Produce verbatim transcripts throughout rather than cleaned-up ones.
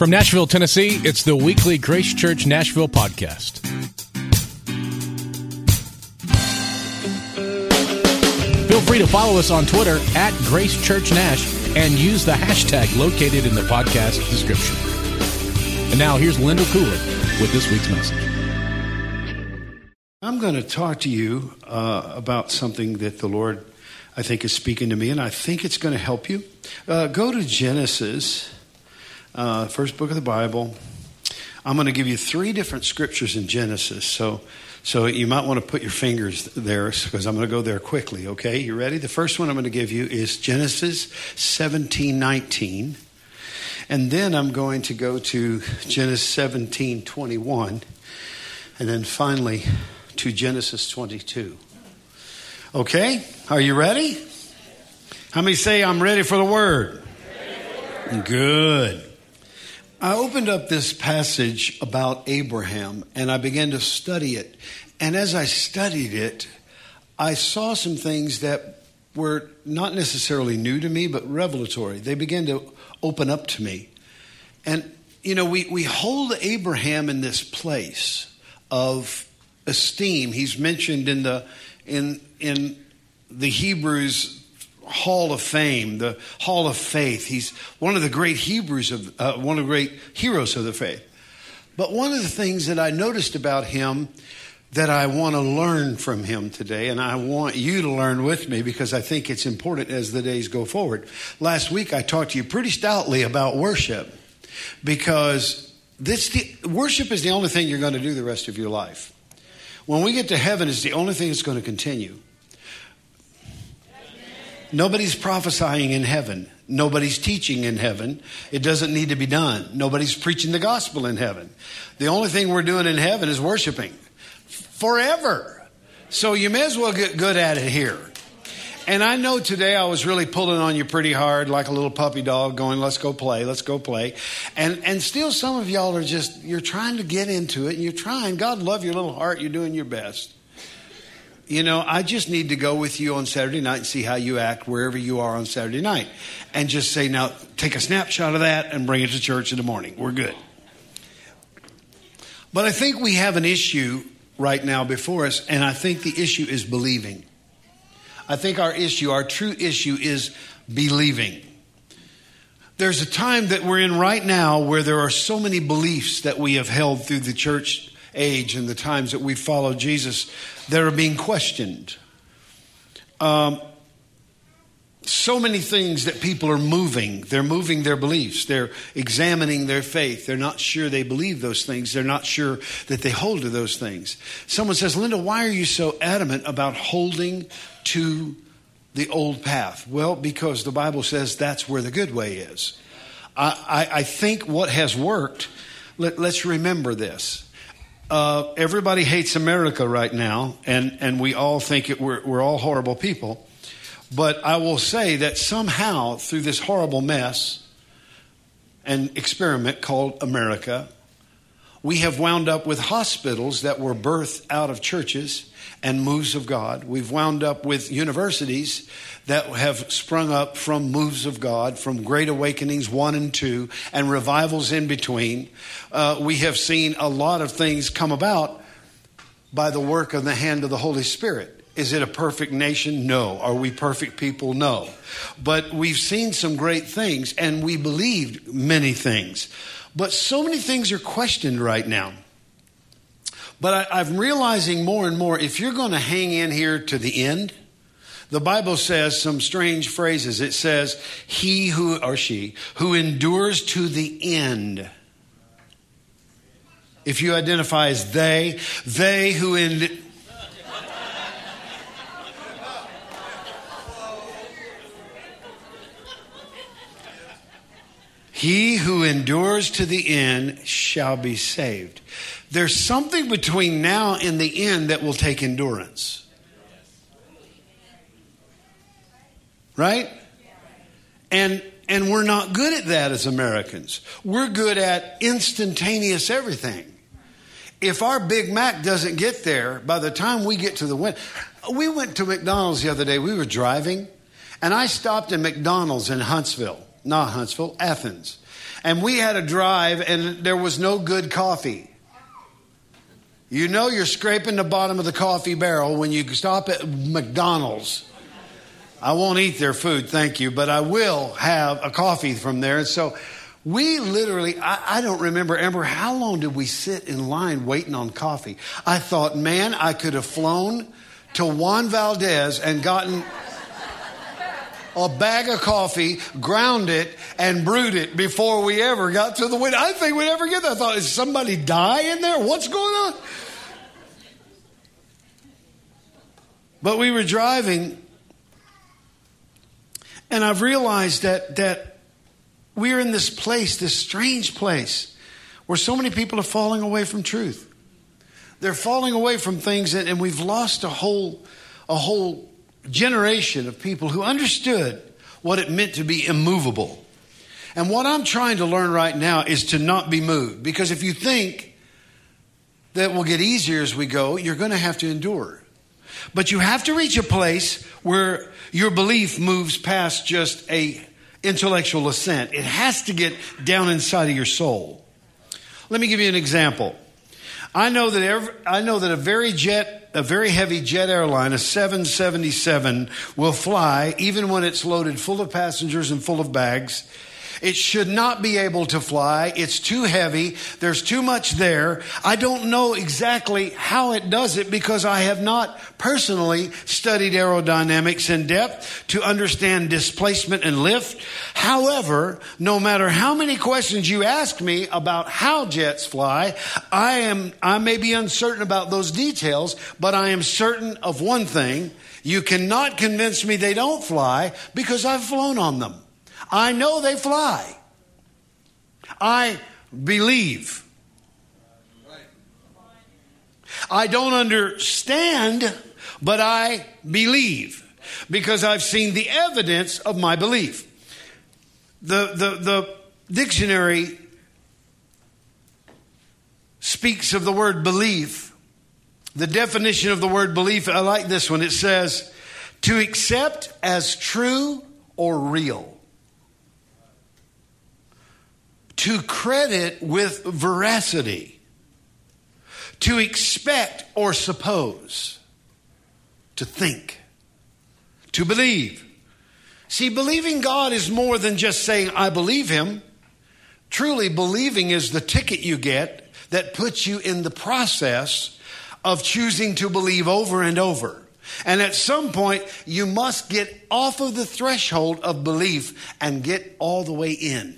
From Nashville, Tennessee, it's the weekly Grace Church Nashville podcast. Feel free to follow us on Twitter at Grace Church Nash and use the hashtag located in the podcast description. And now here's Linda Cooley with this week's message. I'm going to talk to you uh, about something that the Lord, I think, is speaking to me, and I think it's going to help you. Uh, go to Genesis, uh, first book of the Bible. I'm going to give you three different scriptures in Genesis, so so you might want to put your fingers there because I'm going to go there quickly, okay? You ready? The first one I'm going to give you is Genesis seventeen nineteen, and then I'm going to go to Genesis seventeen twenty-one, and then finally to Genesis twenty-two. Okay? Are you ready? How many say I'm ready for the word? Good. I opened up this passage about Abraham and I began to study it. And as I studied it, I saw some things that were not necessarily new to me, but revelatory. They began to open up to me. And, you know, we, we hold Abraham in this place of esteem. He's mentioned in the in in the Hebrews Hall of Fame, the Hall of Faith. He's one of the great Hebrews of uh, one of the great heroes of the faith. But one of the things that I noticed about him that I want to learn from him today, and I want you to learn with me because I think it's important as the days go forward. Last week I talked to you pretty stoutly about worship because this the, worship is the only thing you're going to do the rest of your life. When we get to heaven, it's the only thing that's going to continue. Nobody's prophesying in heaven. Nobody's teaching in heaven. It doesn't need to be done. Nobody's preaching the gospel in heaven. The only thing we're doing in heaven is worshiping forever. So you may as well get good at it here. And I know today I was really pulling on you pretty hard like a little puppy dog going, let's go play, let's go play. And and still some of y'all are just, you're trying to get into it and you're trying. God love your little heart. You're doing your best. You know, I just need to go with you on Saturday night and see how you act wherever you are on Saturday night. And just say, now, take a snapshot of that and bring it to church in the morning. We're good. But I think we have an issue right now before us, and I think the issue is believing. I think our issue, our true issue is believing. There's a time that we're in right now where there are so many beliefs that we have held through the church age and the times that we follow Jesus that are being questioned. Um, so many things that people are moving. They're moving their beliefs. They're examining their faith. They're not sure they believe those things. They're not sure that they hold to those things. Someone says, Linda, why are you so adamant about holding to the old path? Well, because the Bible says that's where the good way is. I, I, I think what has worked, let, let's remember this. Uh, everybody hates America right now, and, and we all think it, we're, we're all horrible people. But I will say that somehow through this horrible mess and experiment called America, we have wound up with hospitals that were birthed out of churches and moves of God. We've wound up with universities that have sprung up from moves of God, from Great Awakenings one and two, and revivals in between. Uh, we have seen a lot of things come about by the work of the hand of the Holy Spirit. Is it a perfect nation? No. Are we perfect people? No. But we've seen some great things, and we believed many things. But so many things are questioned right now. But I, I'm realizing more and more, if you're going to hang in here to the end, the Bible says some strange phrases. It says, he who, or she, who endures to the end. If you identify as they, they who end. He who endures to the end shall be saved. There's something between now and the end that will take endurance. Right? And and we're not good at that as Americans. We're good at instantaneous everything. If our Big Mac doesn't get there, by the time we get to the window. We went to McDonald's the other day. We were driving, and I stopped in McDonald's in Huntsville. not Huntsville, Athens. And we had a drive and there was no good coffee. You know you're scraping the bottom of the coffee barrel when you stop at McDonald's. I won't eat their food, thank you, but I will have a coffee from there. And so we literally, I, I don't remember, Amber, how long did we sit in line waiting on coffee? I thought, man, I could have flown to Juan Valdez and gotten a bag of coffee, ground it, and brewed it before we ever got to the window. I didn't think we'd ever get that. I thought, is somebody die in there? What's going on? But we were driving, and I've realized that that we're in this place, this strange place, where so many people are falling away from truth. They're falling away from things, and, and we've lost a whole, a whole generation of people who understood what it meant to be immovable. And what I'm trying to learn right now is to not be moved. Because if you think that it will get easier as we go, you're going to have to endure. But you have to reach a place where your belief moves past just a intellectual assent. It has to get down inside of your soul. Let me give you an example. I know that every, I know that a very jet, a very heavy jet airline, a seven seventy-seven, will fly even when it's loaded full of passengers and full of bags. It should not be able to fly. It's too heavy. There's too much there. I don't know exactly how it does it because I have not personally studied aerodynamics in depth to understand displacement and lift. However, no matter how many questions you ask me about how jets fly, I am, I may be uncertain about those details, but I am certain of one thing. You cannot convince me they don't fly because I've flown on them. I know they fly. I believe. I don't understand, but I believe because I've seen the evidence of my belief. The, the, the dictionary speaks of the word belief. The definition of the word belief, I like this one. It says, to accept as true or real. To credit with veracity. To expect or suppose. To think. To believe. See, believing God is more than just saying, I believe Him. Truly, believing is the ticket you get that puts you in the process of choosing to believe over and over. And at some point, you must get off of the threshold of belief and get all the way in.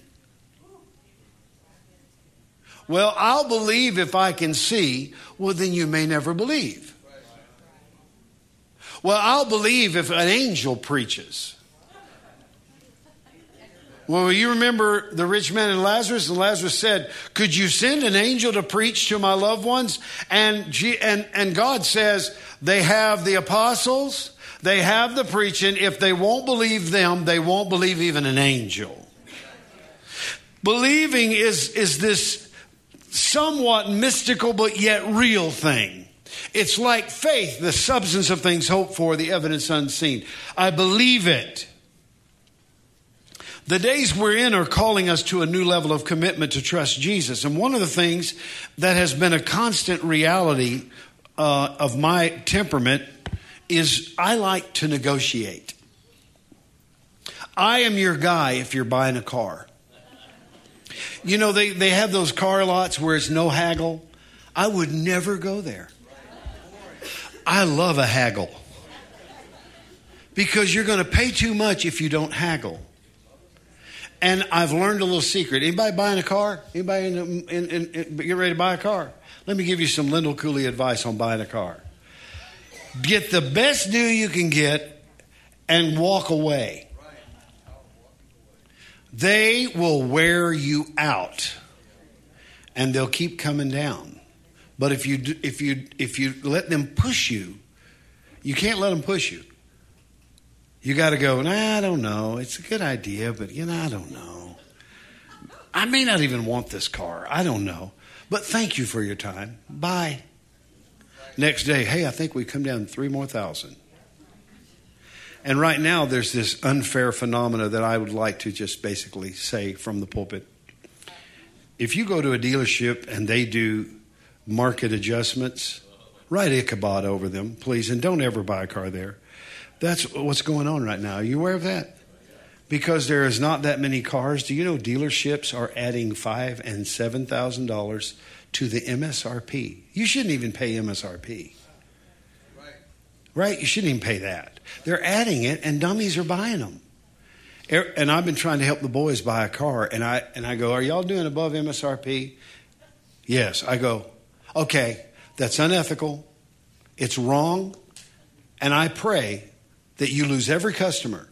Well, I'll believe if I can see. Well, then you may never believe. Well, I'll believe if an angel preaches. Well, you remember the rich man and Lazarus? And Lazarus said, could you send an angel to preach to my loved ones? And, G- and, and God says, they have the apostles, they have the preaching. If they won't believe them, they won't believe even an angel. Believing is, is this somewhat mystical but yet real thing. It's like faith, the substance of things hoped for, the evidence unseen. I believe it. The days we're in are calling us to a new level of commitment to trust Jesus. And one of the things that has been a constant reality uh, of my temperament is I like to negotiate. I am your guy if you're buying a car. You know, they, they have those car lots where it's no haggle. I would never go there. I love a haggle. Because you're going to pay too much if you don't haggle. And I've learned a little secret. Anybody buying a car? Anybody in, in, in, in, get ready to buy a car? Let me give you some Lyndall Cooley advice on buying a car. Get the best deal you can get and walk away. They will wear you out, and they'll keep coming down. But if you do, if you if you let them push you, you can't let them push you. You got to go, nah, I don't know. It's a good idea, but you know, I don't know. I may not even want this car. I don't know. But thank you for your time. Bye. Next day, hey, I think we come down three more thousand. And right now there's this unfair phenomena that I would like to just basically say from the pulpit. If you go to a dealership and they do market adjustments, write Ichabod over them, please, and don't ever buy a car there. That's what's going on right now. Are you aware of that? Because there is not that many cars. Do you know dealerships are adding five and seven thousand dollars to the M S R P? You shouldn't even pay M S R P. Right. Right? You shouldn't even pay that. They're adding it, and dummies are buying them. And I've been trying to help the boys buy a car, and I and I go, "Are y'all doing above M S R P?" Yes. I go, "Okay, that's unethical. It's wrong, and I pray that you lose every customer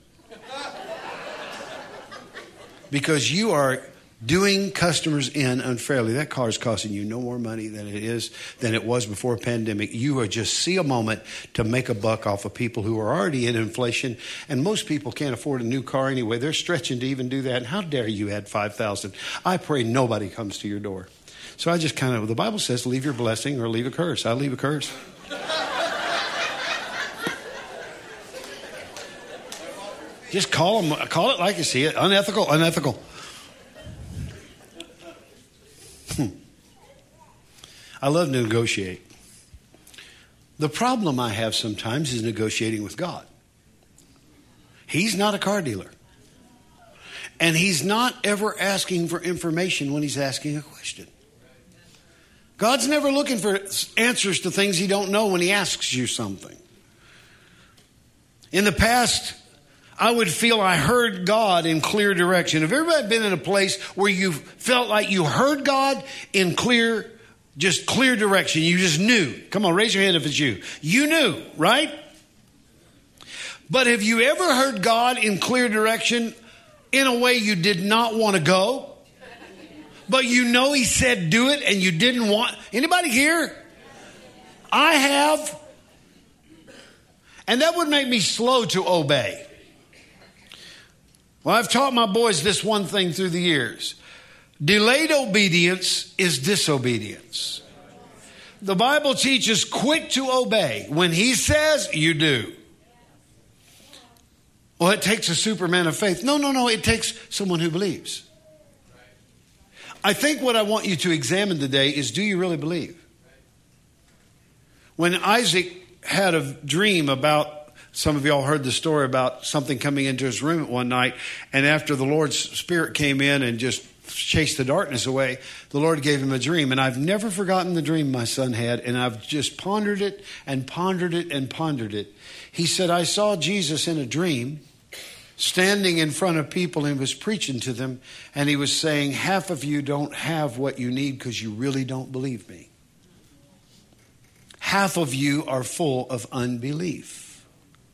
because you are doing customers in unfairly. That car is costing you no more money than it is than it was before pandemic. You are just see a moment to make a buck off of people who are already in inflation, and most people can't afford a new car anyway. They're stretching to even do that. And how dare you add five thousand dollars? I pray nobody comes to your door." So I just kind of, the Bible says, leave your blessing or leave a curse. I leave a curse. Just call them, call it like you see it. Unethical, unethical. Hmm. I love to negotiate. The problem I have sometimes is negotiating with God. He's not a car dealer. And he's not ever asking for information when he's asking a question. God's never looking for answers to things he don't know when he asks you something. In the past, I would feel I heard God in clear direction. Have everybody been in a place where you felt like you heard God in clear, just clear direction? You just knew. Come on, raise your hand if it's you. You knew, right? But have you ever heard God in clear direction in a way you did not want to go? But you know he said do it and you didn't want. Anybody here? I have. And that would make me slow to obey. Well, I've taught my boys this one thing through the years. Delayed obedience is disobedience. The Bible teaches quick to obey. When he says, you do. Well, it takes a superman of faith. No, no, no. It takes someone who believes. I think what I want you to examine today is, do you really believe? When Isaac had a dream about, some of y'all heard the story about something coming into his room one night, and after the Lord's Spirit came in and just chased the darkness away, the Lord gave him a dream. And I've never forgotten the dream my son had, and I've just pondered it and pondered it and pondered it. He said, I saw Jesus in a dream standing in front of people and was preaching to them, and he was saying, half of you don't have what you need because you really don't believe me. Half of you are full of unbelief.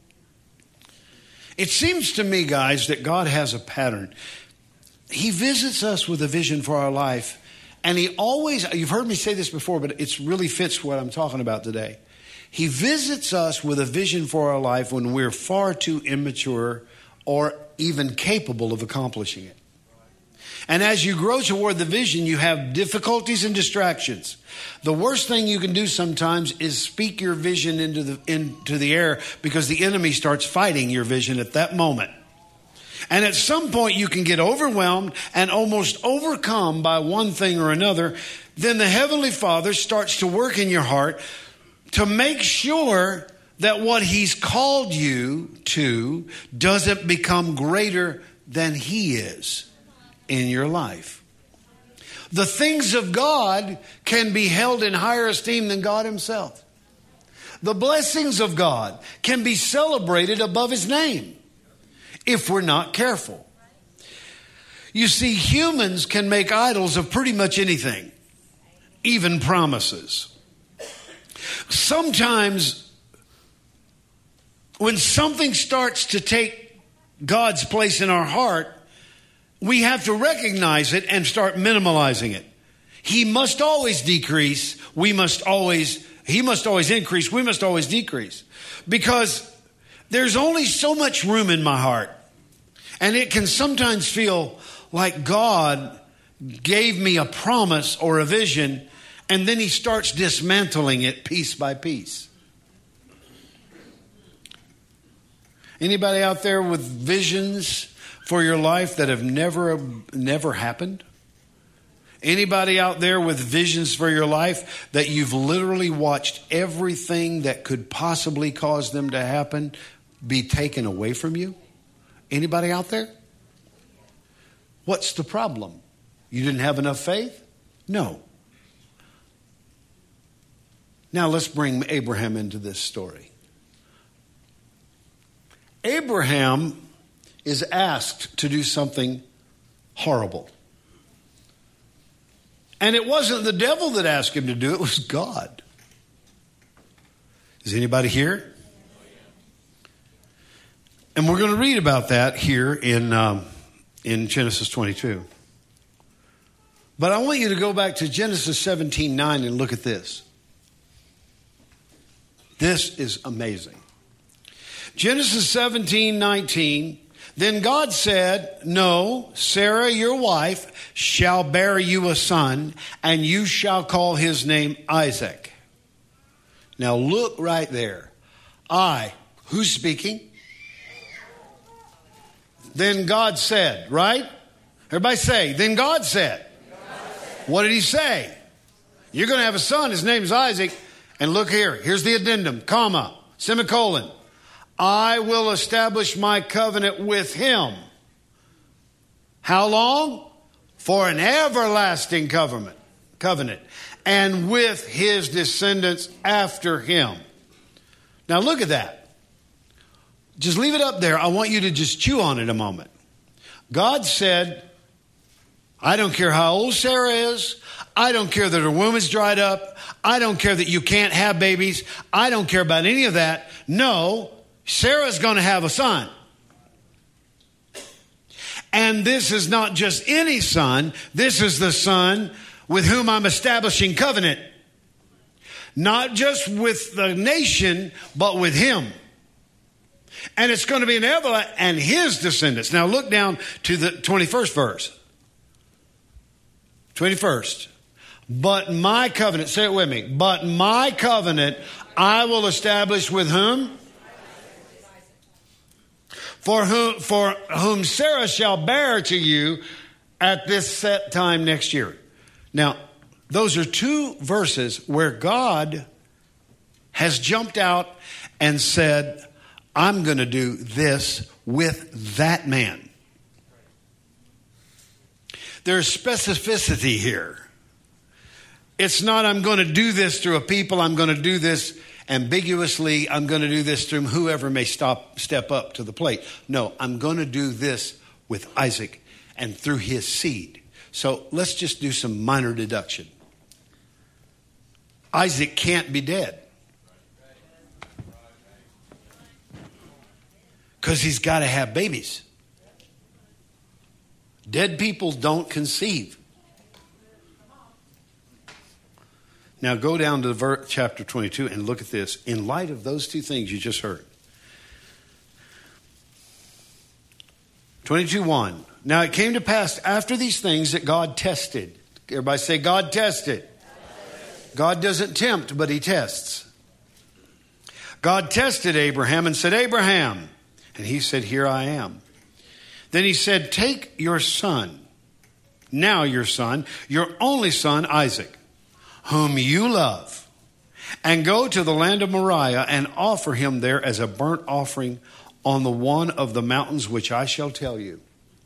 It seems to me, guys, that God has a pattern. He visits us with a vision for our life, and he always, you've heard me say this before, but it really fits what I'm talking about today. He visits us with a vision for our life when we're far too immature or even capable of accomplishing it. And as you grow toward the vision, you have difficulties and distractions. The worst thing you can do sometimes is speak your vision into the into the air, because the enemy starts fighting your vision at that moment. And at some point you can get overwhelmed and almost overcome by one thing or another. Then the Heavenly Father starts to work in your heart to make sure that what he's called you to doesn't become greater than he is in your life. The things of God can be held in higher esteem than God himself. The blessings of God can be celebrated above his name if we're not careful. You see, humans can make idols of pretty much anything, even promises. Sometimes when something starts to take God's place in our heart, we have to recognize it and start minimalizing it. He must always decrease. We must always, he must always increase. We must always decrease. Because there's only so much room in my heart. And it can sometimes feel like God gave me a promise or a vision, and then he starts dismantling it piece by piece. Anybody out there with visions for your life that have never, never happened? Anybody out there with visions for your life that you've literally watched everything that could possibly cause them to happen be taken away from you? Anybody out there? What's the problem? You didn't have enough faith? No. Now let's bring Abraham into this story. Abraham is asked to do something horrible. And it wasn't the devil that asked him to do it, it was God. Is anybody here? And we're going to read about that here in, um, in Genesis twenty-two. But I want you to go back to Genesis seventeen nine and look at this. This is amazing. Genesis seventeen nineteen. Then God said, no, Sarah, your wife, shall bear you a son, and you shall call his name Isaac. Now look right there. I, who's speaking? Then God said, right? Everybody say, then God said. God said. What did he say? You're going to have a son. His name's Isaac. And look here. Here's the addendum, comma, semicolon. I will establish my covenant with him. How long? For an everlasting covenant. Covenant. And with his descendants after him. Now look at that. Just leave it up there. I want you to just chew on it a moment. God said, I don't care how old Sarah is. I don't care that her womb is dried up. I don't care that you can't have babies. I don't care about any of that. No, Sarah's going to have a son. And this is not just any son. This is the son with whom I'm establishing covenant. Not just with the nation, but with him. And it's going to be an everlasting, and his descendants. Now look down to the twenty-first verse. twenty-first. But my covenant, say it with me. But my covenant I will establish with whom? For whom, for whom Sarah shall bear to you at this set time next year. Now, those are two verses where God has jumped out and said, I'm going to do this with that man. There's specificity here. It's not I'm going to do this through a people. I'm going to do this ambiguously. I'm going to do this through whoever may stop, step up to the plate. No, I'm going to do this with Isaac and through his seed. So let's just do some minor deduction. Isaac can't be dead. Because he's got to have babies. Dead people don't conceive. Now go down to ver- chapter twenty-two and look at this. In light of those two things you just heard. twenty-two one. Now it came to pass after these things that God tested. Everybody say God tested. God doesn't tempt, but he tests. God tested Abraham and said, Abraham. And he said, here I am. Then he said, take your son, now your son, your only son, Isaac, whom you love, and go to the land of Moriah and offer him there as a burnt offering on the one of the mountains which I shall tell you.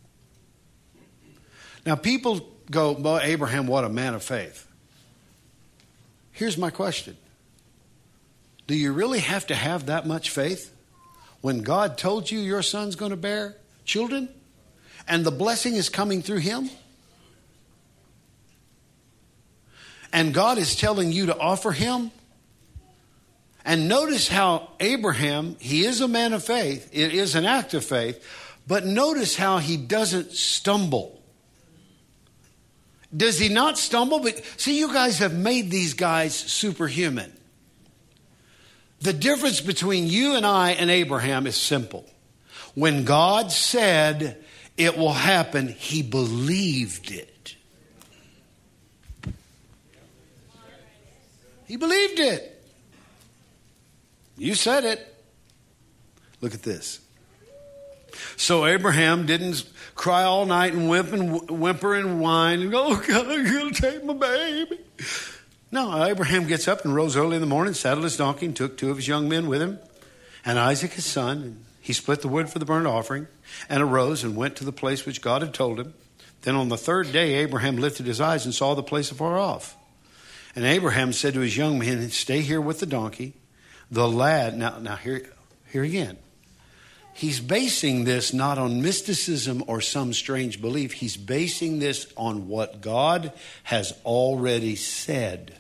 Now people go, well, Abraham, what a man of faith. Here's my question. Do you really have to have that much faith when God told you your son's going to bear children and the blessing is coming through him? And God is telling you to offer him? And notice how Abraham, he is a man of faith. It is an act of faith. But notice how he doesn't stumble. Does he not stumble? But see, you guys have made these guys superhuman. The difference between you and I and Abraham is simple. When God said it will happen, he believed it. He believed it. You said it. Look at this. So Abraham didn't cry all night and whimper and, whimper and whine and go, oh, God, you're going to take my baby. No, Abraham gets up and rose early in the morning, saddled his donkey, and took two of his young men with him, and Isaac his son. And he split the wood for the burnt offering, and arose and went to the place which God had told him. Then on the third day, Abraham lifted his eyes and saw the place afar off. And Abraham said to his young men, stay here with the donkey. The lad, now, now here, here again. He's basing this not on mysticism or some strange belief. He's basing this on what God has already said.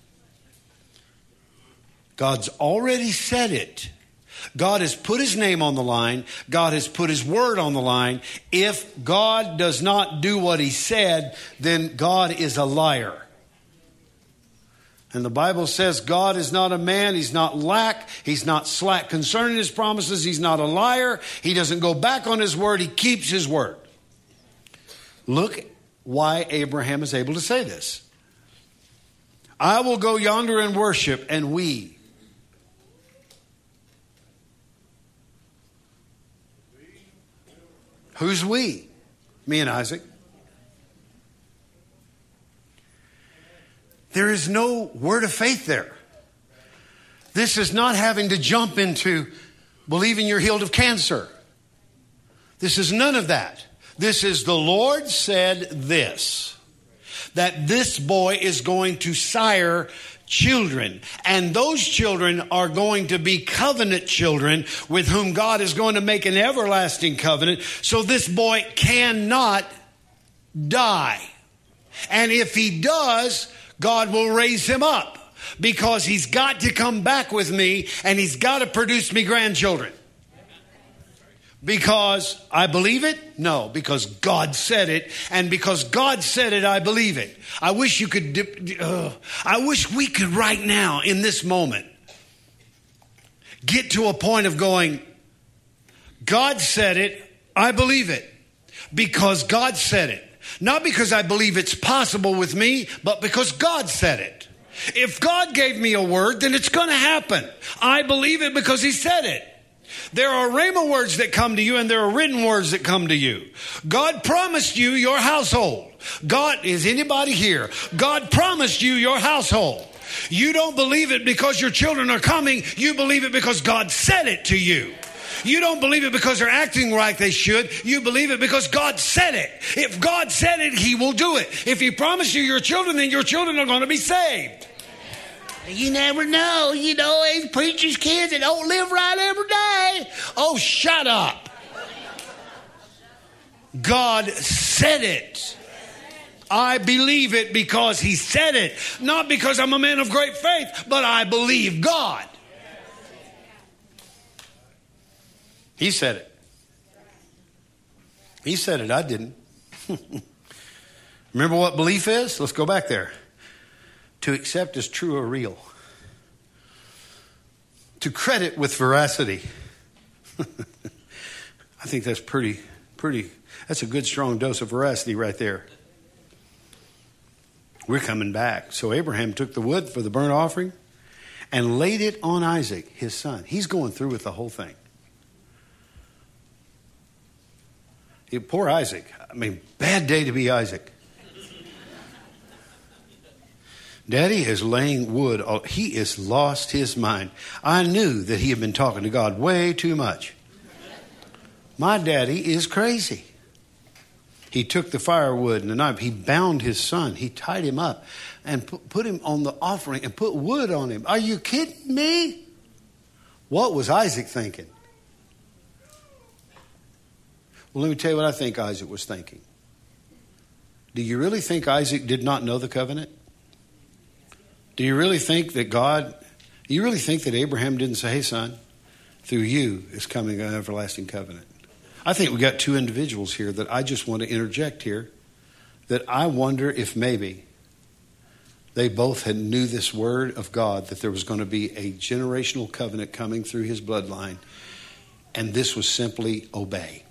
God's already said it. God has put his name on the line. God has put his word on the line. If God does not do what he said, then God is a liar. And the Bible says God is not a man. He's not lack. He's not slack concerning his promises. He's not a liar. He doesn't go back on his word. He keeps his word. Look why Abraham is able to say this. I will go yonder and worship, and we. Who's we? Me and Isaac. There is no word of faith there. This is not having to jump into believing you're healed of cancer. This is none of that. This is the Lord said this, that this boy is going to sire children, and those children are going to be covenant children with whom God is going to make an everlasting covenant. So this boy cannot die. And if he does, God will raise him up, because he's got to come back with me and he's got to produce me grandchildren. Because I believe it? No, because God said it. And because God said it, I believe it. I wish you could, uh, I wish we could right now in this moment get to a point of going, God said it, I believe it. Because God said it. Not because I believe it's possible with me, but because God said it. If God gave me a word, then it's going to happen. I believe it because he said it. There are rhema words that come to you, and there are written words that come to you. God promised you your household. God, is anybody here? God promised you your household. You don't believe it because your children are coming. You believe it because God said it to you. You don't believe it because they're acting like they should. You believe it because God said it. If God said it, he will do it. If he promised you your children, then your children are going to be saved. You never know. You know, these preachers' kids that don't live right every day. Oh, shut up. God said it. I believe it because he said it. Not because I'm a man of great faith, but I believe God. He said it. He said it. I didn't. Remember what belief is? Let's go back there. To accept as true or real. To credit with veracity. I think that's pretty, pretty, that's a good strong dose of veracity right there. We're coming back. So Abraham took the wood for the burnt offering and laid it on Isaac, his son. He's going through with the whole thing. Poor Isaac. I mean, bad day to be Isaac. Daddy is laying wood. He has lost his mind. I knew that he had been talking to God way too much. My daddy is crazy. He took the firewood and the knife. He bound his son. He tied him up and put him on the offering and put wood on him. Are you kidding me? What was Isaac thinking? Well, let me tell you what I think Isaac was thinking. Do you really think Isaac did not know the covenant? Do you really think that God, do you really think that Abraham didn't say, hey, son, through you is coming an everlasting covenant? I think we got two individuals here that I just want to interject here, that I wonder if maybe they both had knew this word of God, that there was going to be a generational covenant coming through his bloodline, and this was simply obey.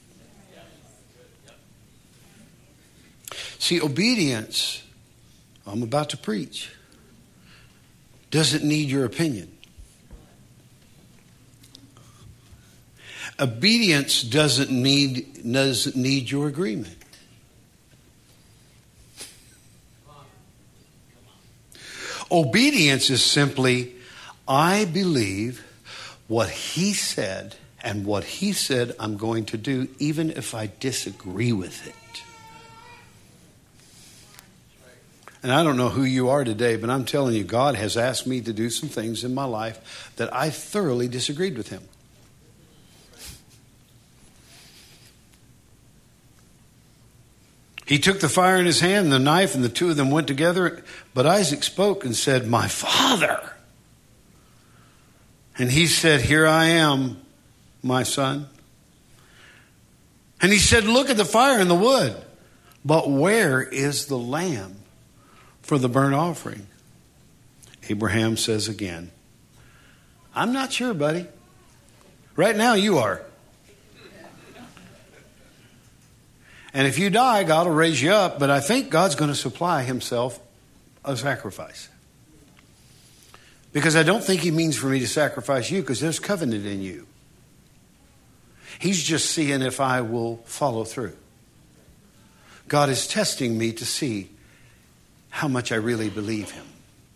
See, obedience, I'm about to preach, doesn't need your opinion. Obedience doesn't need, doesn't need your agreement. Obedience is simply, I believe what he said, and what he said I'm going to do, even if I disagree with it. And I don't know who you are today, but I'm telling you, God has asked me to do some things in my life that I thoroughly disagreed with him. He took the fire in his hand and the knife, and the two of them went together. But Isaac spoke and said, my father. And he said, here I am, my son. And he said, look at the fire and the wood, but where is the lamb for the burnt offering? Abraham says again, I'm not sure, buddy. Right now you are. And if you die, God will raise you up. But I think God's going to supply himself a sacrifice. Because I don't think he means for me to sacrifice you, because there's covenant in you. He's just seeing if I will follow through. God is testing me to see how much I really believe him.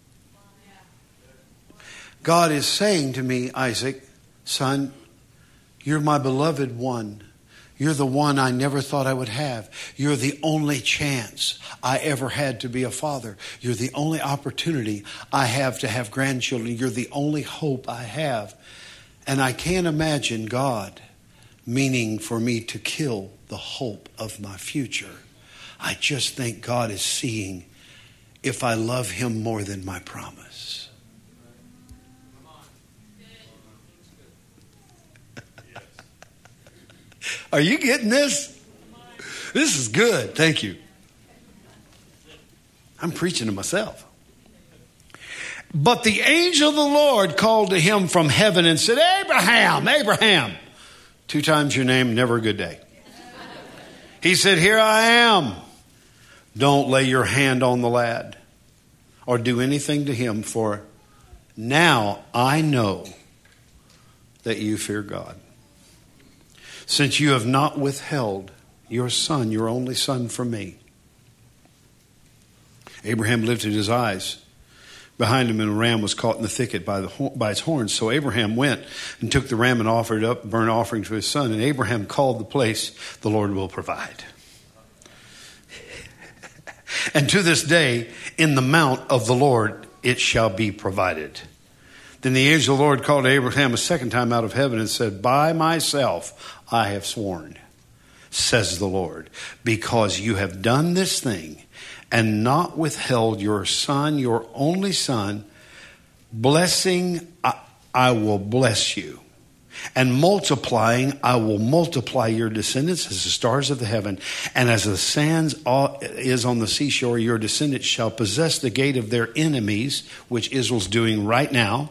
God is saying to me, Isaac, son, you're my beloved one. You're the one I never thought I would have. You're the only chance I ever had to be a father. You're the only opportunity I have to have grandchildren. You're the only hope I have. And I can't imagine God meaning for me to kill the hope of my future. I just think God is seeing if I love him more than my promise. Are you getting this? This is good. Thank you. I'm preaching to myself. But the angel of the Lord called to him from heaven and said, Abraham, Abraham. Two times your name, never a good day. He said, here I am. Don't lay your hand on the lad or do anything to him, for now I know that you fear God, since you have not withheld your son, your only son, from me. Abraham lifted his eyes behind him, and a ram was caught in the thicket by, the, by its horns. So Abraham went and took the ram and offered up burnt offering to his son. And Abraham called the place, the Lord will provide. And to this day, in the mount of the Lord, it shall be provided. Then the angel of the Lord called to Abraham a second time out of heaven and said, by myself I have sworn, says the Lord, because you have done this thing and not withheld your son, your only son, blessing, I, I will bless you. And multiplying, I will multiply your descendants as the stars of the heaven. And as the sands is on the seashore, your descendants shall possess the gate of their enemies, which Israel's doing right now.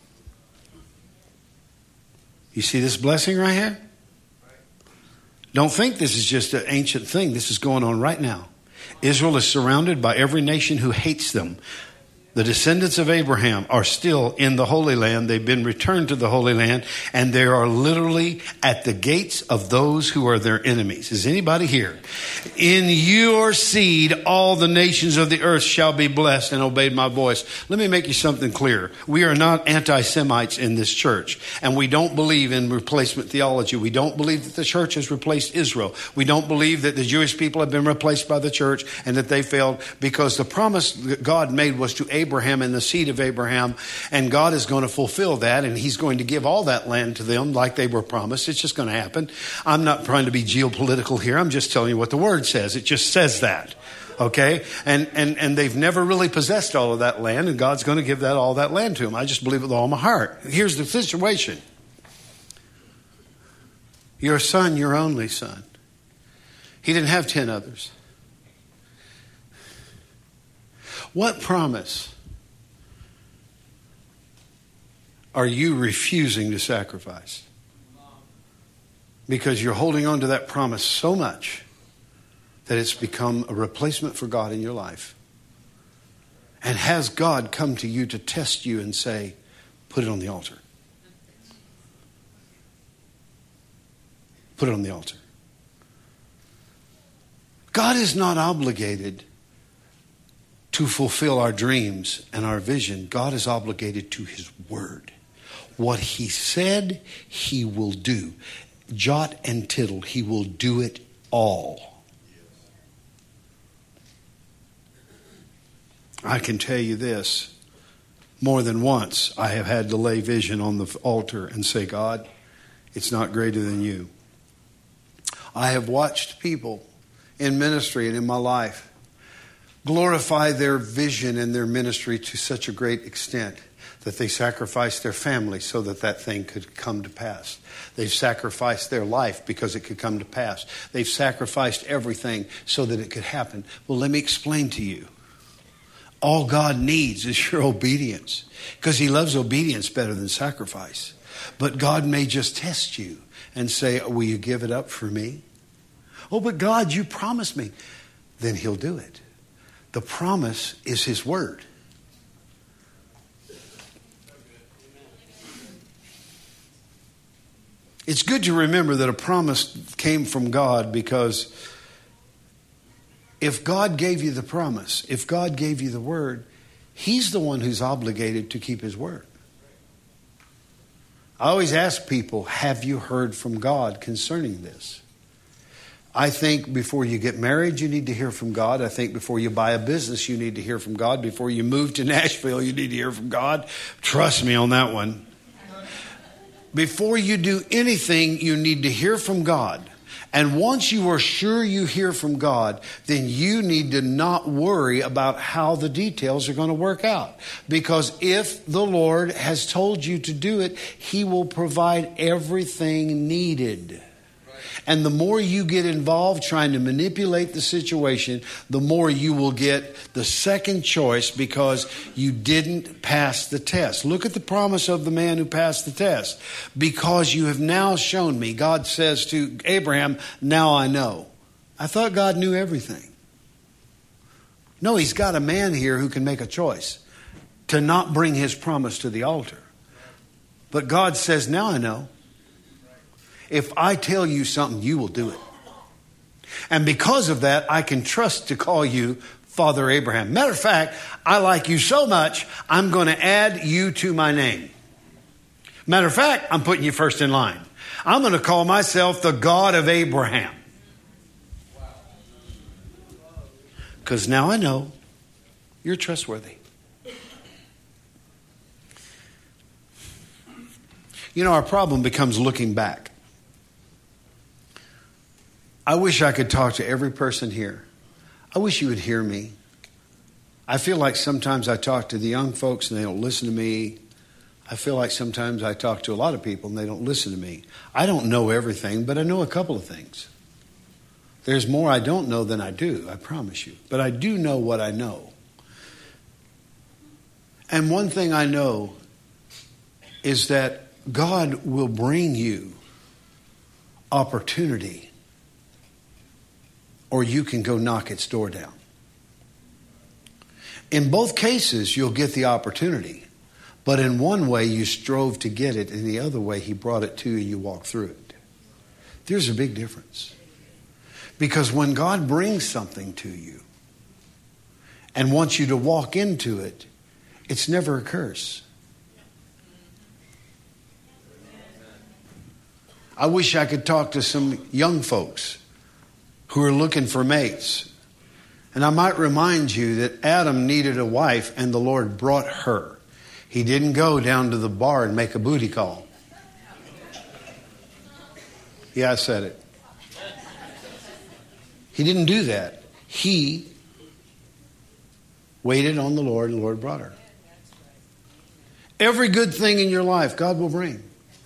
You see this blessing right here? Don't think this is just an ancient thing. This is going on right now. Israel is surrounded by every nation who hates them. The descendants of Abraham are still in the Holy Land. They've been returned to the Holy Land, and they are literally at the gates of those who are their enemies. Is anybody here? In your seed, all the nations of the earth shall be blessed and obeyed my voice. Let me make you something clear. We are not anti-Semites in this church, and we don't believe in replacement theology. We don't believe that the church has replaced Israel. We don't believe that the Jewish people have been replaced by the church and that they failed, because the promise that God made was to Abraham. Abraham and the seed of Abraham, and God is going to fulfill that, and he's going to give all that land to them like they were promised. It's just going to happen. I'm not trying to be geopolitical here. I'm just telling you what the word says. It just says that. Okay? And and and they've never really possessed all of that land, and God's going to give that all that land to them. I just believe it with all my heart. Here's the situation. Your son, your only son. He didn't have ten others. What promise are you refusing to sacrifice? Because you're holding on to that promise so much that it's become a replacement for God in your life. And has God come to you to test you and say, put it on the altar? Put it on the altar. God is not obligated to fulfill our dreams and our vision. God is obligated to His word. What He said, He will do. Jot and tittle, He will do it all. I can tell you this. More than once, I have had to lay vision on the altar and say, God, it's not greater than you. I have watched people in ministry and in my life glorify their vision and their ministry to such a great extent that they sacrificed their family so that that thing could come to pass. They've sacrificed their life because it could come to pass. They've sacrificed everything so that it could happen. Well, let me explain to you. All God needs is your obedience, because He loves obedience better than sacrifice. But God may just test you and say, will you give it up for me? Oh, but God, you promised me. Then He'll do it. The promise is His word. It's good to remember that a promise came from God, because if God gave you the promise, if God gave you the word, He's the one who's obligated to keep His word. I always ask people, have you heard from God concerning this? I think before you get married, you need to hear from God. I think before you buy a business, you need to hear from God. Before you move to Nashville, you need to hear from God. Trust me on that one. Before you do anything, you need to hear from God. And once you are sure you hear from God, then you need to not worry about how the details are going to work out. Because if the Lord has told you to do it, He will provide everything needed. And the more you get involved trying to manipulate the situation, the more you will get the second choice, because you didn't pass the test. Look at the promise of the man who passed the test. Because you have now shown me, God says to Abraham, now I know. I thought God knew everything. No, He's got a man here who can make a choice to not bring his promise to the altar. But God says, now I know. If I tell you something, you will do it. And because of that, I can trust to call you Father Abraham. Matter of fact, I like you so much, I'm going to add you to my name. Matter of fact, I'm putting you first in line. I'm going to call myself the God of Abraham. Because now I know you're trustworthy. You know, our problem becomes looking back. I wish I could talk to every person here. I wish you would hear me. I feel like sometimes I talk to the young folks and they don't listen to me. I feel like sometimes I talk to a lot of people and they don't listen to me. I don't know everything, but I know a couple of things. There's more I don't know than I do, I promise you. But I do know what I know. And one thing I know is that God will bring you opportunity, or you can go knock its door down. In both cases, you'll get the opportunity. But in one way, you strove to get it. In the other way, He brought it to you, you walk through it. There's a big difference. Because when God brings something to you and wants you to walk into it, it's never a curse. I wish I could talk to some young folks who are looking for mates. And I might remind you that Adam needed a wife and the Lord brought her. He didn't go down to the bar and make a booty call. Yeah, I said it. He didn't do that. He waited on the Lord and the Lord brought her. Every good thing in your life, God will bring.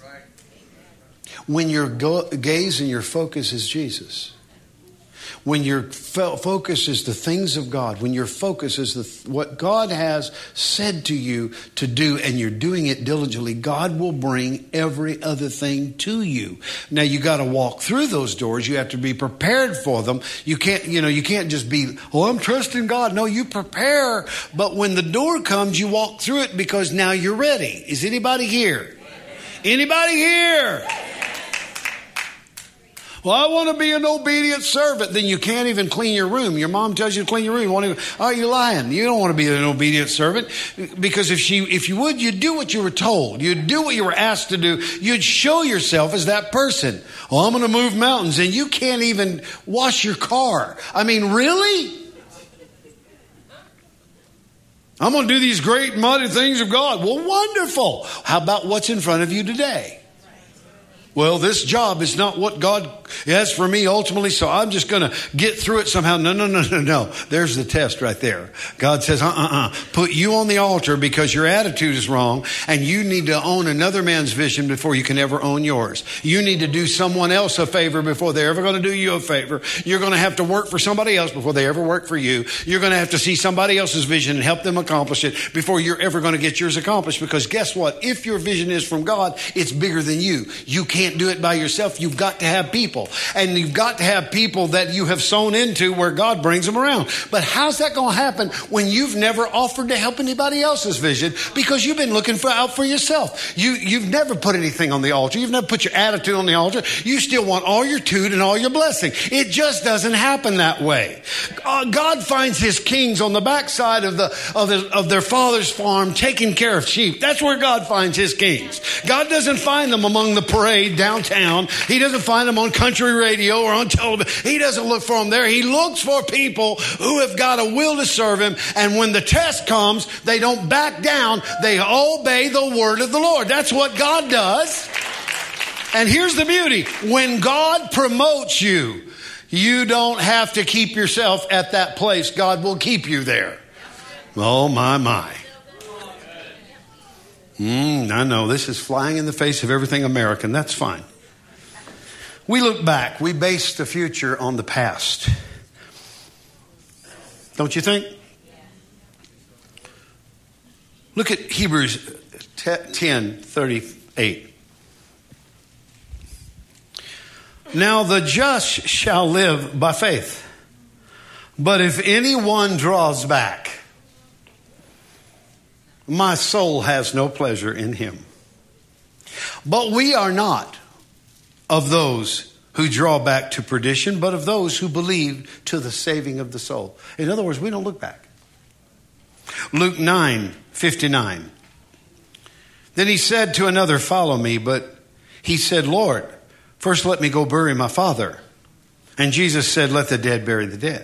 When your go- gaze and your focus is Jesus. When your fo- focus is the things of God, when your focus is the th- what God has said to you to do, and you're doing it diligently, God will bring every other thing to you. Now you got to walk through those doors. You have to be prepared for them. You can't, you know, you can't just be, oh, I'm trusting God. No, you prepare. But when the door comes, you walk through it because now you're ready. Is anybody here? Anybody here? Well, I want to be an obedient servant. Then you can't even clean your room. Your mom tells you to clean your room. You won't even, oh, you're lying. You don't want to be an obedient servant. Because if she, if you would, you'd do what you were told. You'd do what you were asked to do. You'd show yourself as that person. Oh, I'm going to move mountains. And you can't even wash your car. I mean, really? I'm going to do these great mighty things of God. Well, wonderful. How about what's in front of you today? Well, this job is not what God has for me ultimately, so I'm just going to get through it somehow. No, no, no, no, no. There's the test right there. God says, uh-uh-uh. Put you on the altar because your attitude is wrong, and you need to own another man's vision before you can ever own yours. You need to do someone else a favor before they're ever going to do you a favor. You're going to have to work for somebody else before they ever work for you. You're going to have to see somebody else's vision and help them accomplish it before you're ever going to get yours accomplished. Because guess what? If your vision is from God, it's bigger than you. You can't Can't do it by yourself. You've got to have people, and you've got to have people that you have sown into where God brings them around. But how's that going to happen when you've never offered to help anybody else's vision because you've been looking for out for yourself? You, you've never put anything on the altar. You've never put your attitude on the altar. You still want all your toot and all your blessing. It just doesn't happen that way. Uh, God finds his kings on the backside of the, of the of their father's farm taking care of sheep. That's where God finds his kings. God doesn't find them among the parade downtown. He doesn't find them on country radio or on television. He doesn't look for them there. He looks for people who have got a will to serve him. And when the test comes, they don't back down. They obey the word of the Lord. That's what God does. And here's the beauty. When God promotes you, you don't have to keep yourself at that place. God will keep you there. Oh, my, my. Mm, I know this is flying in the face of everything American. That's fine. We look back. We base the future on the past. Don't you think? Look at Hebrews ten thirty-eight. Now the just shall live by faith. But if anyone draws back, my soul has no pleasure in him. But we are not of those who draw back to perdition, but of those who believe to the saving of the soul. In other words, we don't look back. Luke nine fifty-nine. Then he said to another, follow me. But he said, Lord, first let me go bury my father. And Jesus said, let the dead bury the dead.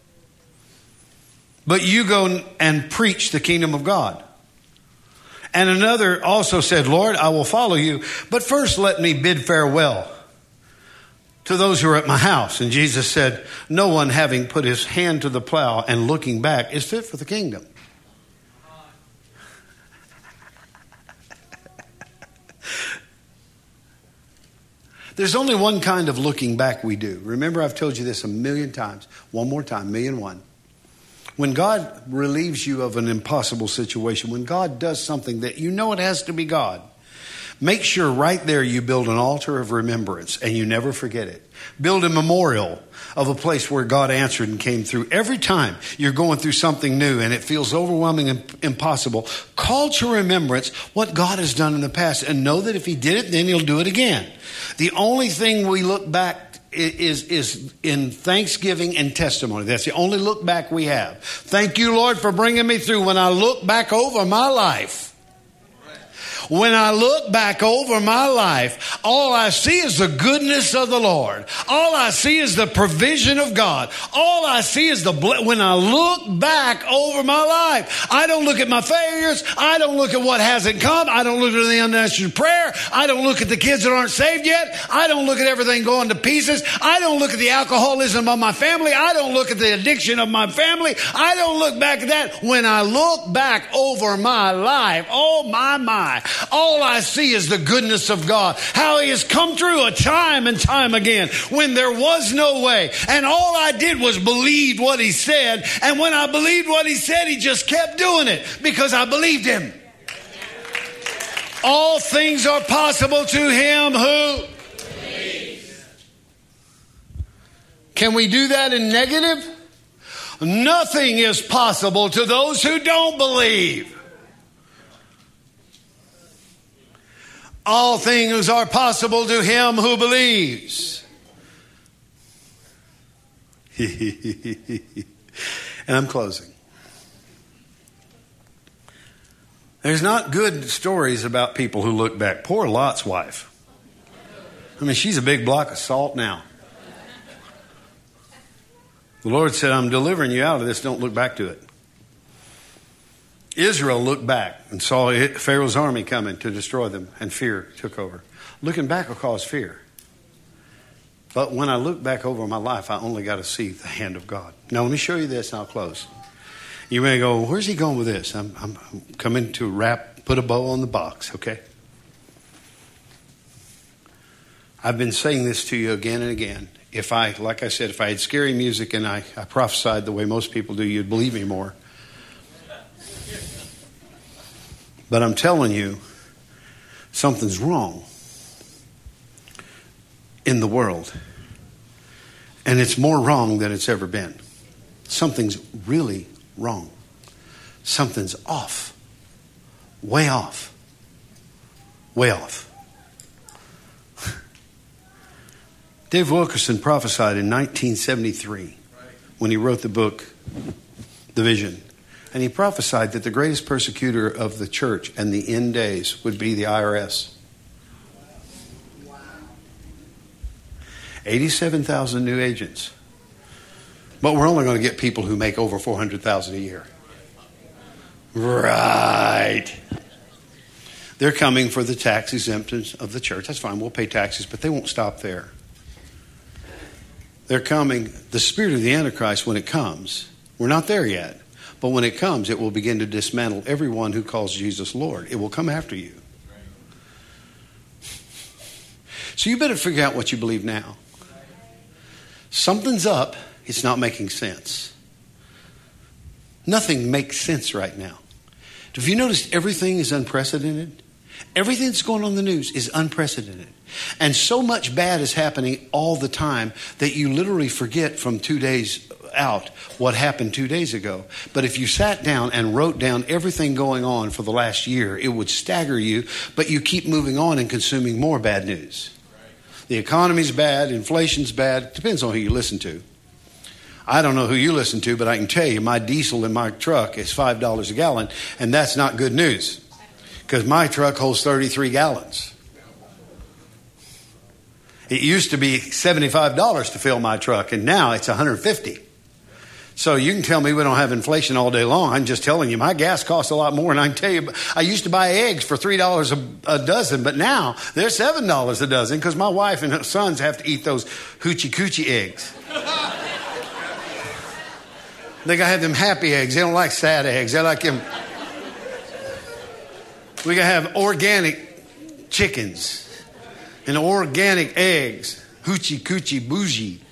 But you go and preach the kingdom of God. And another also said, Lord, I will follow you. But first let me bid farewell to those who are at my house. And Jesus said, no one having put his hand to the plow and looking back is fit for the kingdom. There's only one kind of looking back we do. Remember, I've told you this a million times. One more time, million one. When God relieves you of an impossible situation, when God does something that you know it has to be God, make sure right there you build an altar of remembrance and you never forget it. Build a memorial of a place where God answered and came through. Every time you're going through something new and it feels overwhelming and impossible, call to remembrance what God has done in the past and know that if he did it, then he'll do it again. The only thing we look back is, is in thanksgiving and testimony. That's the only look back we have. Thank you, Lord, for bringing me through. When I look back over my life, When I look back over my life, all I see is the goodness of the Lord. All I see is the provision of God. All I see is the ble- when I look back over my life, I don't look at my failures. I don't look at what hasn't come. I don't look at the unanswered prayer. I don't look at the kids that aren't saved yet. I don't look at everything going to pieces. I don't look at the alcoholism of my family. I don't look at the addiction of my family. I don't look back at that. When I look back over my life, oh my, my. All I see is the goodness of God. How he has come through a time and time again when there was no way. And all I did was believe what he said. And when I believed what he said, he just kept doing it because I believed him. All things are possible to him who believes. Can we do that in negative? Nothing is possible to those who don't believe. All things are possible to him who believes. And I'm closing. There's not good stories about people who look back. Poor Lot's wife. I mean, she's a big block of salt now. The Lord said, I'm delivering you out of this. Don't look back to it. Israel looked back and saw Pharaoh's army coming to destroy them, and fear took over. Looking back will cause fear. But when I look back over my life, I only got to see the hand of God. Now, let me show you this, and I'll close. You may go, where's he going with this? I'm, I'm, I'm coming to wrap, put a bow on the box, okay? I've been saying this to you again and again. If I, like I said, if I had scary music and I, I prophesied the way most people do, you'd believe me more. But I'm telling you, something's wrong in the world. And it's more wrong than it's ever been. Something's really wrong. Something's off. Way off. Way off. Dave Wilkerson prophesied in nineteen seventy-three when he wrote the book, The Vision. And he prophesied that the greatest persecutor of the church and the end days would be the I R S. eighty-seven thousand new agents. But we're only going to get people who make over four hundred thousand dollars a year. Right. They're coming for the tax exemptions of the church. That's fine. We'll pay taxes, but they won't stop there. They're coming. The spirit of the Antichrist, when it comes, we're not there yet. But when it comes, it will begin to dismantle everyone who calls Jesus Lord. It will come after you. So you better figure out what you believe now. Something's up. It's not making sense. Nothing makes sense right now. Have you noticed everything is unprecedented? Everything that's going on in the news is unprecedented. And so much bad is happening all the time that you literally forget from two days out what happened two days ago. But if you sat down and wrote down everything going on for the last year, it would stagger you, but you keep moving on and consuming more bad news. The economy's bad, inflation's bad. It depends on who you listen to. I don't know who you listen to, but I can tell you my diesel in my truck is five dollars a gallon, and that's not good news because my truck holds thirty-three gallons. It used to be seventy-five dollars to fill my truck, and now it's one hundred fifty dollars. So you can tell me we don't have inflation all day long. I'm just telling you, my gas costs a lot more. And I can tell you, I used to buy eggs for three dollars a, a dozen, but now they're seven dollars a dozen because my wife and her sons have to eat those hoochie coochie eggs. They got to have them happy eggs. They don't like sad eggs. They like them. We got to have organic chickens and organic eggs. Hoochie coochie bougie.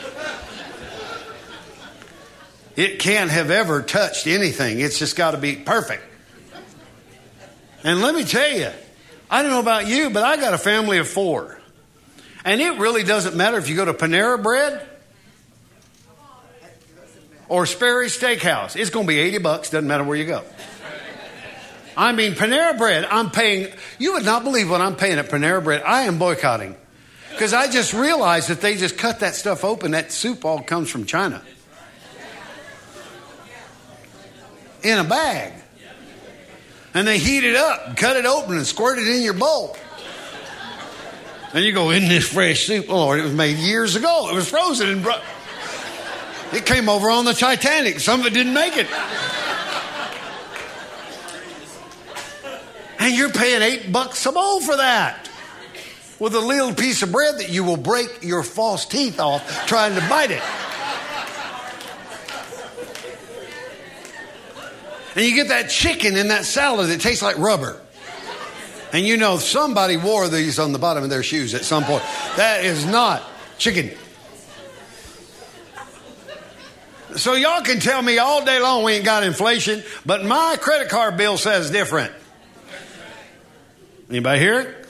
It can't have ever touched anything. It's just got to be perfect. And let me tell you, I don't know about you, but I got a family of four. And it really doesn't matter if you go to Panera Bread or Sperry's Steakhouse. It's going to be eighty bucks. Doesn't matter where you go. I mean, Panera Bread, I'm paying. You would not believe what I'm paying at Panera Bread. I am boycotting. Because I just realized that they just cut that stuff open. That soup all comes from China. In a bag. And they heat it up, cut it open, and squirt it in your bowl. And you go, isn't this fresh soup? Oh, Lord, it was made years ago. It was frozen and bro- it came over on the Titanic. Some of it didn't make it. And you're paying eight bucks a bowl for that. With a little piece of bread that you will break your false teeth off trying to bite it. And you get that chicken in that salad that tastes like rubber. And you know somebody wore these on the bottom of their shoes at some point. That is not chicken. So y'all can tell me all day long we ain't got inflation, but my credit card bill says different. Anybody hear it?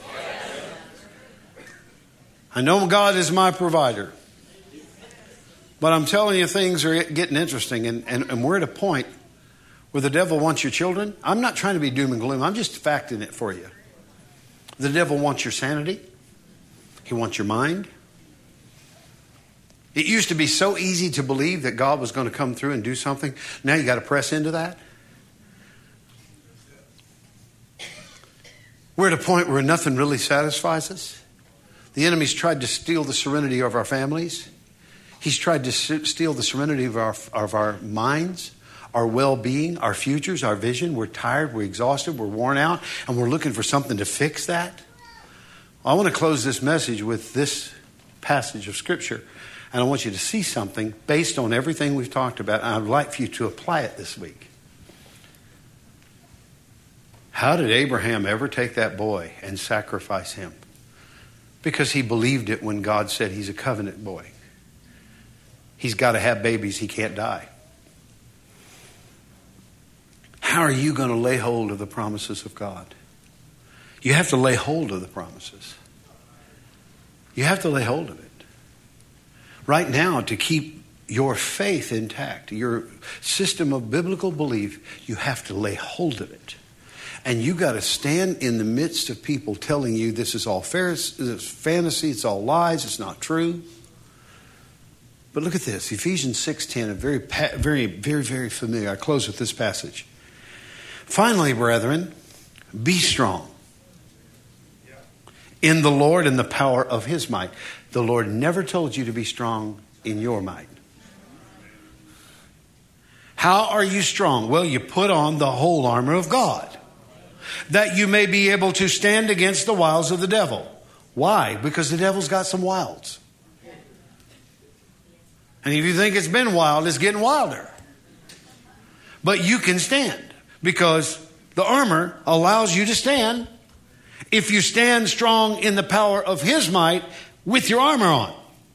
I know God is my provider. But I'm telling you, things are getting interesting, and, and, and we're at a point where the devil wants your children. I'm not trying to be doom and gloom. I'm just facting it for you. The devil wants your sanity. He wants your mind. It used to be so easy to believe that God was going to come through and do something. Now you got to press into that. We're at a point where nothing really satisfies us. The enemy's tried to steal the serenity of our families. He's tried to steal the serenity of our, of our minds, our well-being, our futures, our vision. We're tired, we're exhausted, we're worn out, and we're looking for something to fix that. I want to close this message with this passage of Scripture. And I want you to see something based on everything we've talked about. And I'd like for you to apply it this week. How did Abraham ever take that boy and sacrifice him? Because he believed it when God said he's a covenant boy. He's got to have babies. He can't die. How are you going to lay hold of the promises of God? You have to lay hold of the promises. You have to lay hold of it. Right now, to keep your faith intact, your system of biblical belief, you have to lay hold of it. And you got to stand in the midst of people telling you this is all fantasy, it's all lies, it's not true. But look at this, Ephesians six ten, a very, very, very, very familiar. I close with this passage. Finally, brethren, be strong in the Lord and the power of his might. The Lord never told you to be strong in your might. How are you strong? Well, you put on the whole armor of God, that you may be able to stand against the wiles of the devil. Why? Because the devil's got some wiles. And if you think it's been wild, it's getting wilder. But you can stand because the armor allows you to stand if you stand strong in the power of his might with your armor on.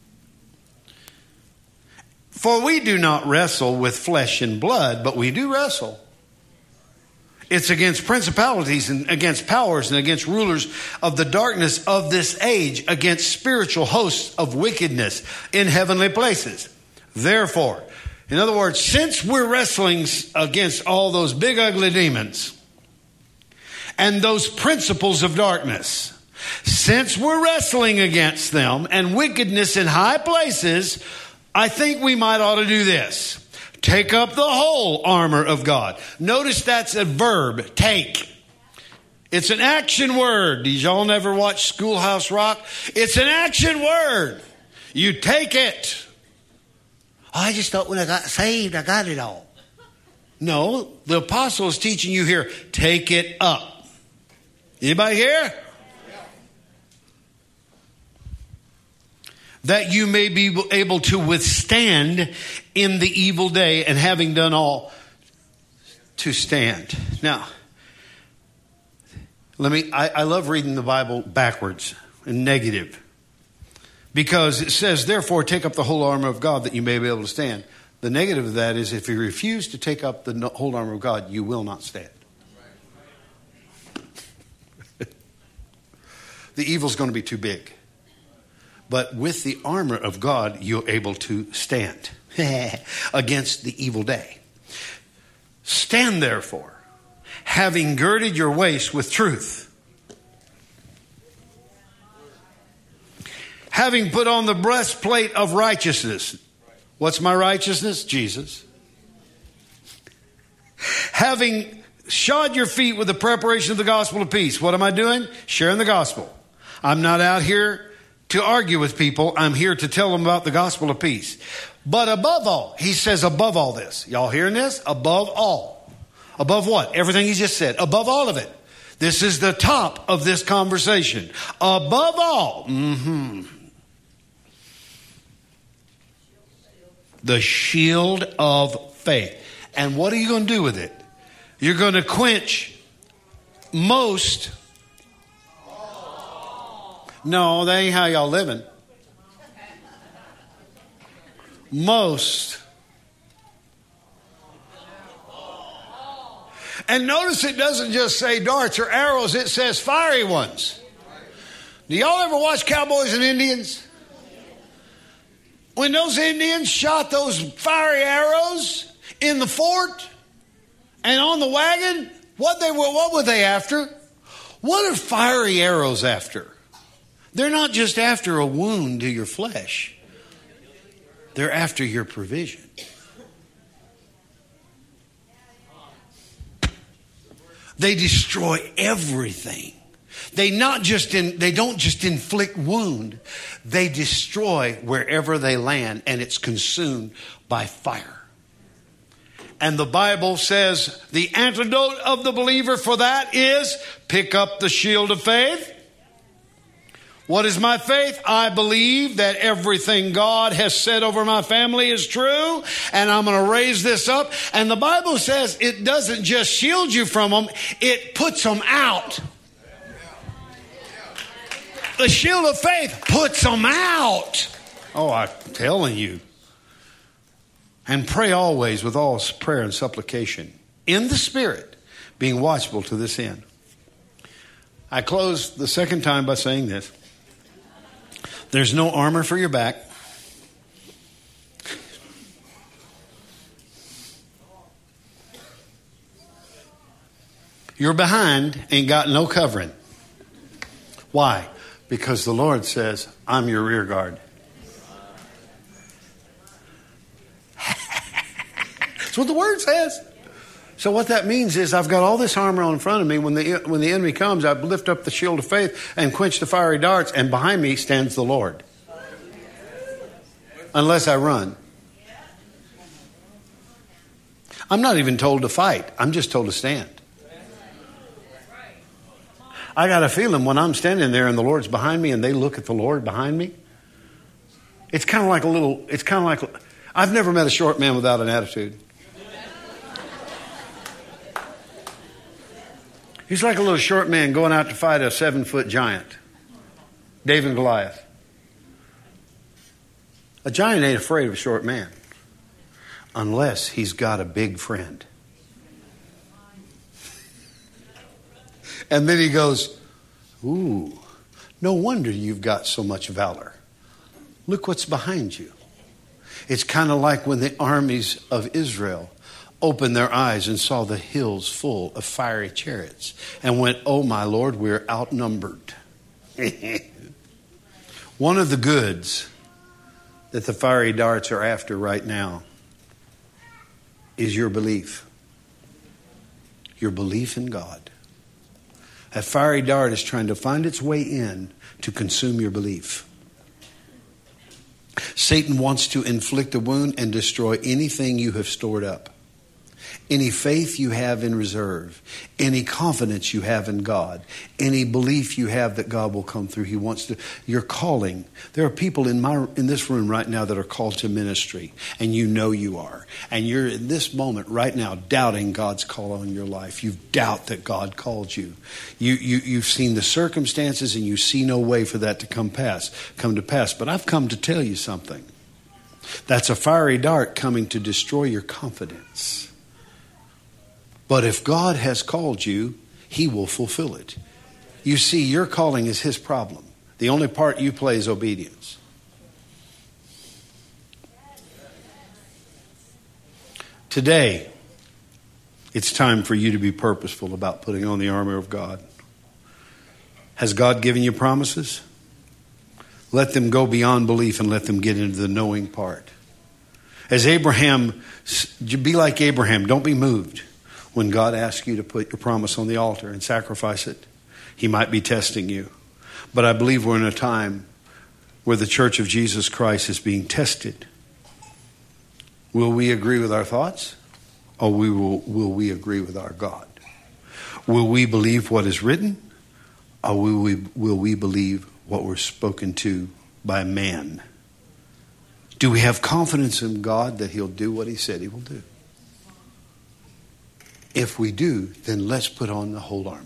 For we do not wrestle with flesh and blood, but we do wrestle. It's against principalities and against powers and against rulers of the darkness of this age, against spiritual hosts of wickedness in heavenly places. Therefore, in other words, since we're wrestling against all those big ugly demons and those principles of darkness, since we're wrestling against them and wickedness in high places, I think we might ought to do this. Take up the whole armor of God. Notice that's a verb, take. It's an action word. Did y'all never watch Schoolhouse Rock? It's an action word. You take it. I just thought when I got saved, I got it all. No, the apostle is teaching you here, take it up. Anybody here? That you may be able to withstand in the evil day, and having done all, to stand. Now, let me, I, I love reading the Bible backwards and negative. Because it says, therefore, take up the whole armor of God that you may be able to stand. The negative of that is if you refuse to take up the whole armor of God, you will not stand. The evil's going to be too big. But with the armor of God, you're able to stand against the evil day. Stand therefore, having girded your waist with truth, having put on the breastplate of righteousness. What's my righteousness? Jesus. Having shod your feet with the preparation of the gospel of peace. What am I doing? Sharing the gospel. I'm not out here to argue with people. I'm here to tell them about the gospel of peace. But above all, he says above all this. Y'all hearing this? Above all. Above what? Everything he just said. Above all of it. This is the top of this conversation. Above all. Mm-hmm. The shield of faith. And what are you going to do with it? You're going to quench most. No, that ain't how y'all living. Most. And notice it doesn't just say darts or arrows, it says fiery ones. Do y'all ever watch Cowboys and Indians? When those Indians shot those fiery arrows in the fort and on the wagon, what they were, what were they after? What are fiery arrows after? They're not just after a wound to your flesh. They're after your provision. They destroy everything. They not just in, they don't just inflict wound. They destroy wherever they land, and it's consumed by fire. And the Bible says the antidote of the believer for that is pick up the shield of faith. What is my faith? I believe that everything God has said over my family is true, and I'm going to raise this up. And the Bible says it doesn't just shield you from them, it puts them out. The shield of faith puts them out. Oh, I'm telling you. And pray always with all prayer and supplication in the Spirit, being watchful to this end. I close the second time by saying this. There's no armor for your back. Your behind ain't got no covering. Why? Because the Lord says, I'm your rear guard. That's what the Word says. So what that means is I've got all this armor in front of me. When the when the enemy comes, I lift up the shield of faith and quench the fiery darts, and behind me stands the Lord. Unless I run. I'm not even told to fight. I'm just told to stand. I got a feeling when I'm standing there and the Lord's behind me and they look at the Lord behind me, it's kind of like a little, it's kind of like, I've never met a short man without an attitude. He's like a little short man going out to fight a seven-foot giant. David and Goliath. A giant ain't afraid of a short man unless he's got a big friend. And then he goes, ooh, no wonder you've got so much valor. Look what's behind you. It's kind of like when the armies of Israel opened their eyes and saw the hills full of fiery chariots and went, oh my Lord, we're outnumbered. One of the goods that the fiery darts are after right now is your belief. Your belief in God. That fiery dart is trying to find its way in to consume your belief. Satan wants to inflict a wound and destroy anything you have stored up. Any faith you have in reserve, any confidence you have in God, any belief you have that God will come through. He wants to, your calling. There are people in my in this room right now that are called to ministry, and you know you are. And you're in this moment right now doubting God's call on your life. You doubt that God called you. You, you. You've seen the circumstances and you see no way for that to come pass, come to pass. But I've come to tell you something. That's a fiery dart coming to destroy your confidence. But if God has called you, He will fulfill it. You see, your calling is His problem. The only part you play is obedience. Today, it's time for you to be purposeful about putting on the armor of God. Has God given you promises? Let them go beyond belief and let them get into the knowing part. As Abraham, be like Abraham. Don't be moved. When God asks you to put your promise on the altar and sacrifice it, He might be testing you. But I believe we're in a time where the Church of Jesus Christ is being tested. Will we agree with our thoughts? Or we will, will we agree with our God? Will we believe what is written? Or will we, will we believe what we're spoken to by man? Do we have confidence in God that He'll do what He said He will do? If we do, then let's put on the whole armor.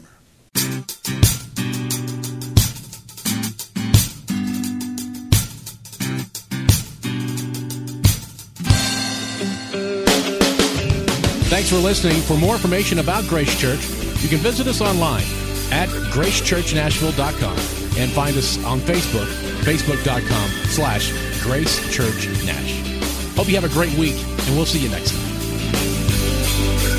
Thanks for listening. For more information about Grace Church, you can visit us online at grace church nashville dot com and find us on Facebook, facebook.com slash Grace Church Nash. Hope you have a great week, and we'll see you next time.